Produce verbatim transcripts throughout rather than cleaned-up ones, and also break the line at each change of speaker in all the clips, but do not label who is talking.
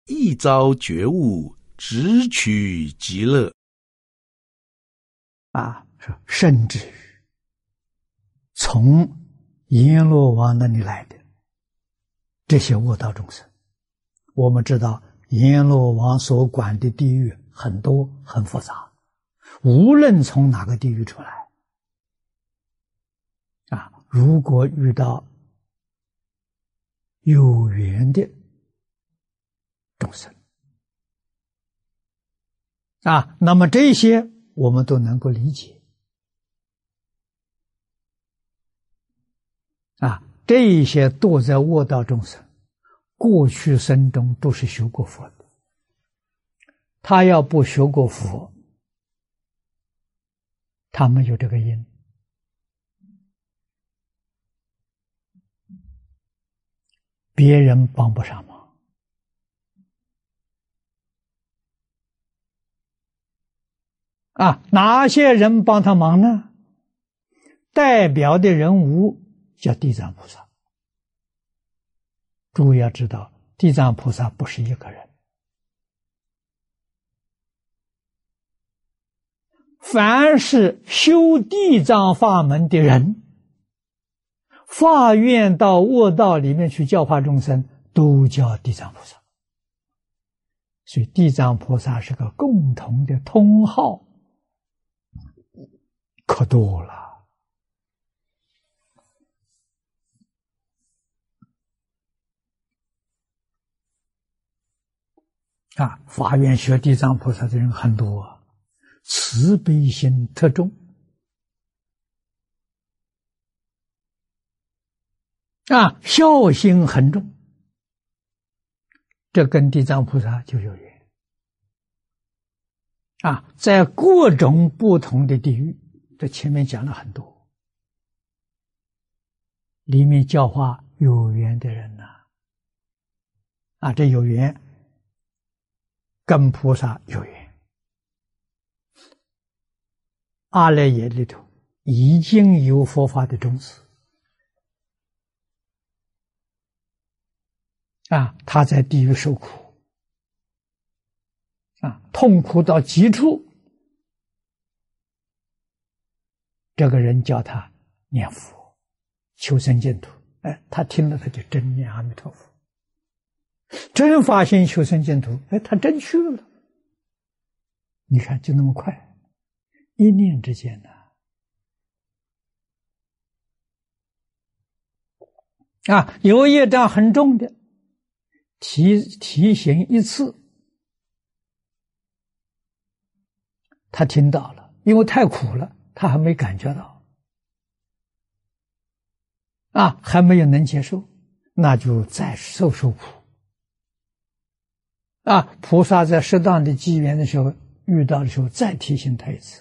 一朝觉悟，直取极乐。
啊，说甚至从阎罗王那里来的这些恶道众生，我们知道阎罗王所管的地狱很多很复杂，无论从哪个地狱出来，啊，如果遇到有缘的众生，啊，那么这些我们都能够理解，啊，这一些堕在恶道众生，过去生中都是学过佛的，他要不学过佛，他没有这个因，别人帮不上忙。啊，哪些人帮他忙呢？代表的人物叫地藏菩萨。诸位要知道，地藏菩萨不是一个人，凡是修地藏法门的人，发愿到恶道里面去教化众生，都叫地藏菩萨。所以地藏菩萨是个共同的通号，可多了。啊，发愿学地藏菩萨的人很多，慈悲心特重，啊，孝心很重，这跟地藏菩萨就有缘。啊，在各种不同的地狱，这前面讲了很多，里面教化有缘的人呐、啊，啊，这有缘跟菩萨有缘，阿赖耶里头已经有佛法的种子，啊，他在地狱受苦，啊，痛苦到极处，这个人叫他念佛求生净土，哎，他听了他就真念阿弥陀佛，真发心求生净土，哎，他真去了。你看就那么快，一念之间呢、啊，啊，有业障很重的，提提醒一次，他听到了，因为太苦了，他还没感觉到，啊，还没有能接受，那就再受受苦。啊，菩萨在适当的机缘的时候，遇到的时候再提醒他一次。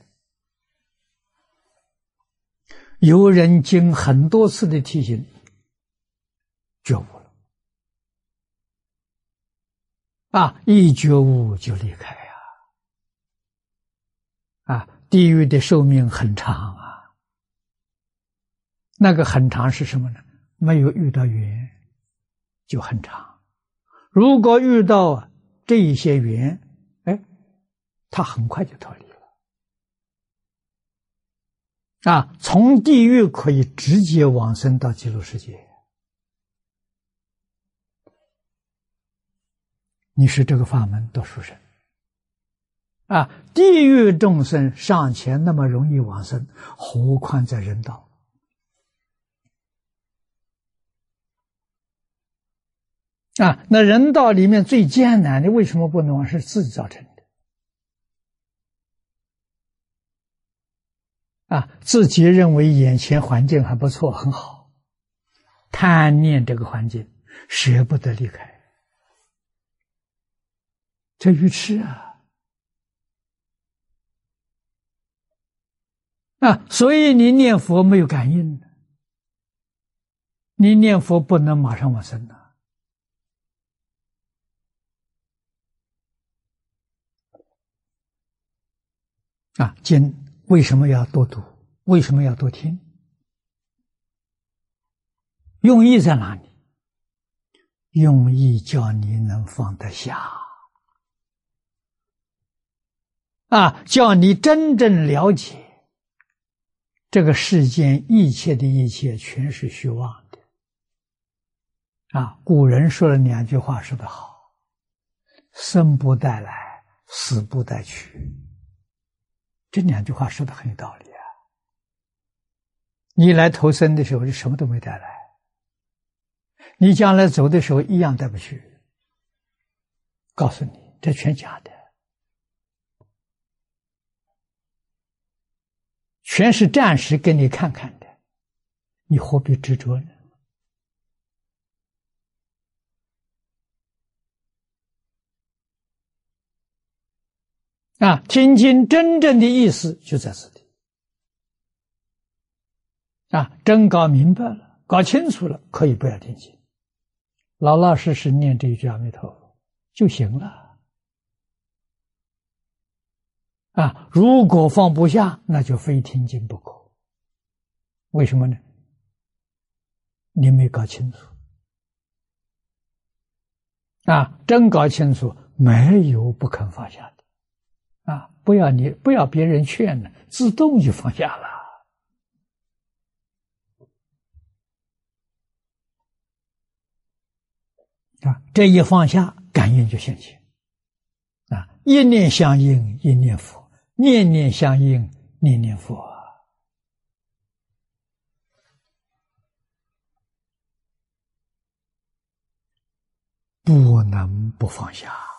有人经很多次的提醒，觉悟了，啊，一觉悟就离开呀、啊，啊，地狱的寿命很长啊，那个很长是什么呢？没有遇到缘就很长，如果遇到这一些缘，哎，他很快就脱离了。啊，从地狱可以直接往生到极乐世界。你是这个法门多殊胜啊！地狱众生尚且那么容易往生，何况在人道？啊，那人道里面最艰难的，为什么不能往？是自己造成的。啊，自己认为眼前环境还不错，很好，贪念这个环境，舍不得离开，这愚痴啊！啊，所以你念佛没有感应，你念佛不能马上往生的。啊，经为什么要多读？为什么要多听？用意在哪里？ 用意叫你能放得下啊，叫你真正了解这个世间一切的一切全是虚妄的啊。古人说了两句话说得好，生不带来，死不带去，这两句话说得很有道理啊。你来投生的时候你什么都没带来，你将来走的时候一样带不去，告诉你这全假的，全是暂时给你看看的，你何必执着呢？啊，听经真正的意思就在这里啊，真搞明白了，搞清楚了，可以不要听经，老老实实念这一句阿弥陀佛就行了啊。如果放不下，那就非听经不可。为什么呢？你没搞清楚啊，真搞清楚，没有不肯放下的啊！不要你不要别人劝呢，自动就放下了啊！这一放下，感应就现前啊！一念相应，一念佛；念念相应，念念佛。不能不放下。